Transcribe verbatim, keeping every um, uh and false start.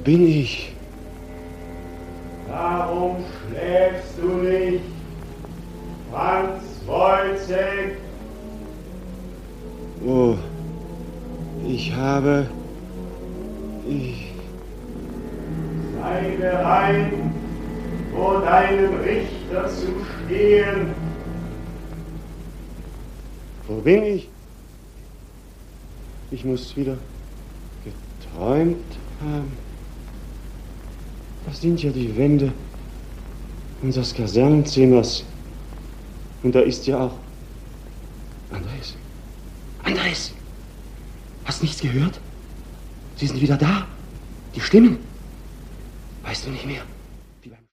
bin ich? Warum schläfst du nicht, Franz Wojciech? Oh, ich habe... Ich... Sei bereit, vor deinem Richter zu stehen. Wo bin ich? Ich muss wieder geträumt haben. Das sind ja die Wände unseres Kasernenzimmers. Und da ist ja auch Andres. Andres! Hast nichts gehört? Sie sind wieder da. Die Stimmen. Weißt du nicht mehr?